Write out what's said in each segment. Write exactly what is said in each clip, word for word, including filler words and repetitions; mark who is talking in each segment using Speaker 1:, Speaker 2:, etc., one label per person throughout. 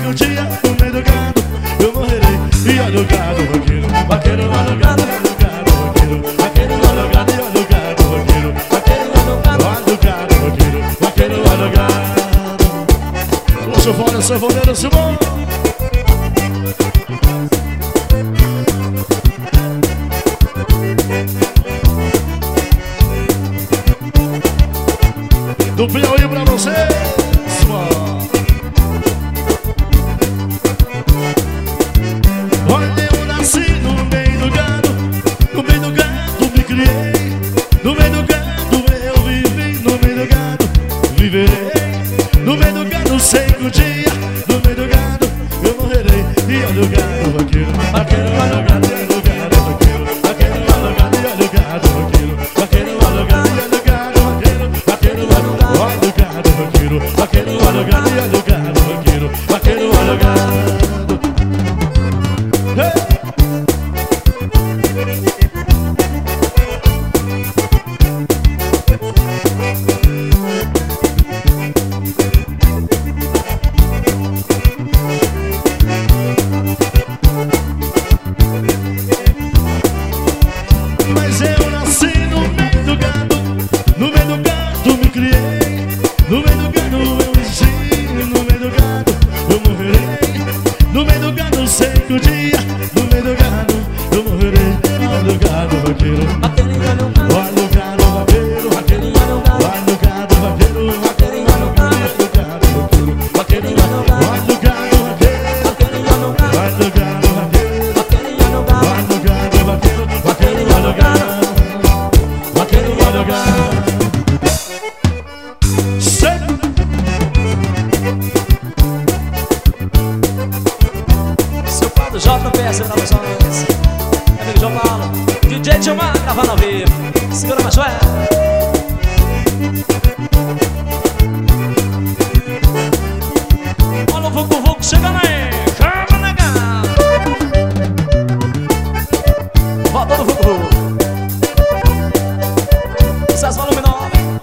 Speaker 1: o dia no meio do gado eu morrerei. E olha o gado roqueiro, vaqueiro, olha o gado, olha o gado roqueiro, vaqueiro, olha o gado, e olha o gado roqueiro, vaqueiro, olha o gado, olha o gado roqueiro, vaqueiro, olha o gado. Puxa fora, sanfoneiro Simão. Do Piauí pra vocês, mano. Olha, eu nasci no meio do gado, no meio do gado me criei, no meio do gado eu vivi, no meio do gado viverei, no meio do gado sei que um dia, no meio do gado eu morrerei. E olha o gado vaqueiro, vaqueiro, olha o gado, olha o gado vaqueiro, vaqueiro, olha o gado, e olha o gado vaqueiro, vaqueiro, olha o gado, e olha o gado vaqueiro, vaqueiro, olha o gado, olha o gado vaqueiro, vaqueiro, olha o gado, e olha o gado vaqueiro, vaqueiro, olha o gado. Mas eu nasci no meio do gado, no meio do gado me criei, no meio do gado eu vivi, no meio do gado eu morrerei, no meio do gado sei que um dia, no meio do gado eu morrerei. Olha o gado vaqueiro, olha o gado vaqueiro, olha o gado vaqueiro, olha o gado vaqueiro, vaqueiro, olha o gado vaqueiro, olha o gado vaqueiro, olha o gado vaqueiro, vaqueiro, olha o gado, vaqueiro, olha o gado.
Speaker 2: Seu Paulo J P S pra vocês. Amigo João Paulo, D J Gilmar gravando ao vivo. Segura mais suave. Olha o Vucu Vucu chegando aí. Chama negão. Volta do Vucu Vucu. Essas volume nove.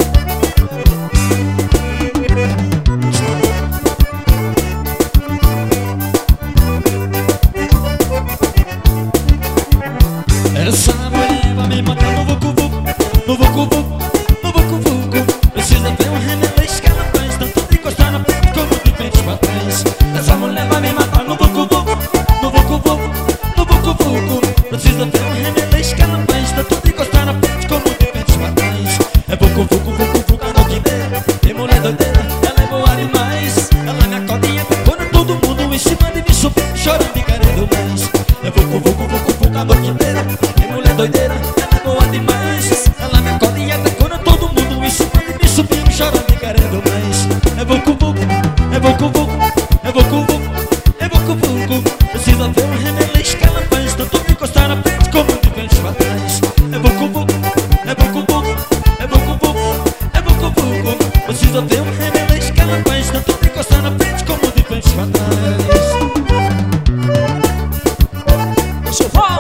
Speaker 1: Essa mulher vai me matar no vucu vucu, no vucu vucu, no vucu vucu. Precisa ver um remeleixo que ela faz, tanto de encostar na frente como de frente pra trás. Essa mulher vai me matar no vucu vucu, no vucu vucu, no vucu vucu. Precisa ver um remeleixo que ela faz, tanto de encostar na frente como de frente pra trás. É vucu vucu, vucu vucu, a noite inteira. Tem mulher doideira, ela é boa demais. Ela me acorda e entra quando todo mundo em cima de mim subindo, chorando e querendo mais. É vucu vucu, vucu vucu, a noite inteira. Doideira, ela é boa demais. Ela me acorda e até quando todo mundo em cima de mim subindo, chorando e querendo mais. É vucu vucu, é vucu vucu, é vucu vucu, é vucu vucu. Precisa ver um remeleixo que ela faz, tanto de encostar na frente como de frente pra trás. É vucu vucu, é vucu vucu, é vucu vucu, é vucu vucu. Precisa ver um remeleixo que ela faz, tanto de encostar na frente como de frente pra trás.
Speaker 2: Deixa eu falar.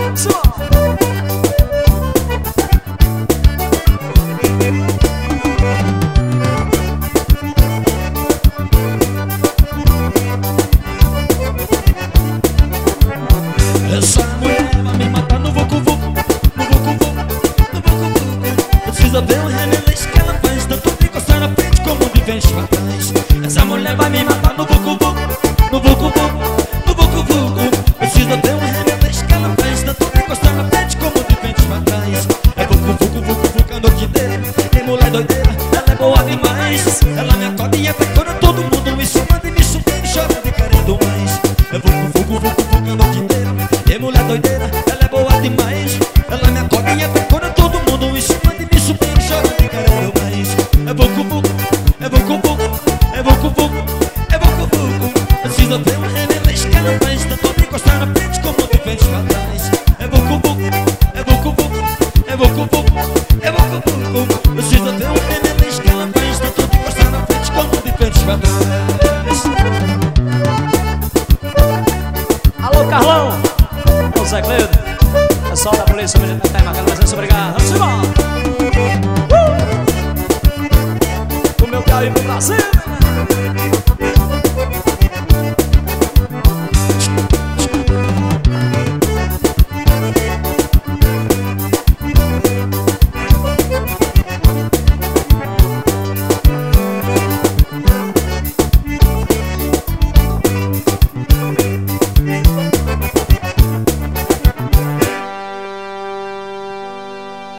Speaker 1: Essa mulher vai me matar no vucu vucu, no vucu vucu, no vucu vucu. Precisa ver um remeleixo que ela faz, tanto de encostar na frente como de frente pra trás. Essa mulher vai me matar no vucu vucu, no vucu vucu, no vucu vucu. Precisa ver um remeleixo que ela faz, tanto de encostar na frente como de frente pra trás. É vucu vucu, vucu vucu, a noite inteira. Tem mulher doideira, ela é boa demais. Ela me acorda e até quando todo mundo em cima de mim subindo, chorando e querendo mais. É vucu vucu, vucu vucu, a noite inteira. Tem mulher doideira, ela é boa demais. Ela me acorda e até quando todo mundo em cima de mim subindo, chorando e querendo mais. É vucu vucu, é vucu vucu, é vucu vucu, é vucu vucu. Precisa ver um remeleixo que ela faz, tanto de encostar na frente como de frente pra trás. É vucu vucu, é vucu vucu, é vucu vucu, é vucu vucu. Precisa ver um remeleixo que ela faz, tanto de encostar na frente como de frente pra trás.
Speaker 2: Alô, Carlão! Ô, Zé Cleido! Pessoal da polícia, a gente tá aí marcando presença, obrigado! Vamos embora! Uh! O meu carro e pro Brasil!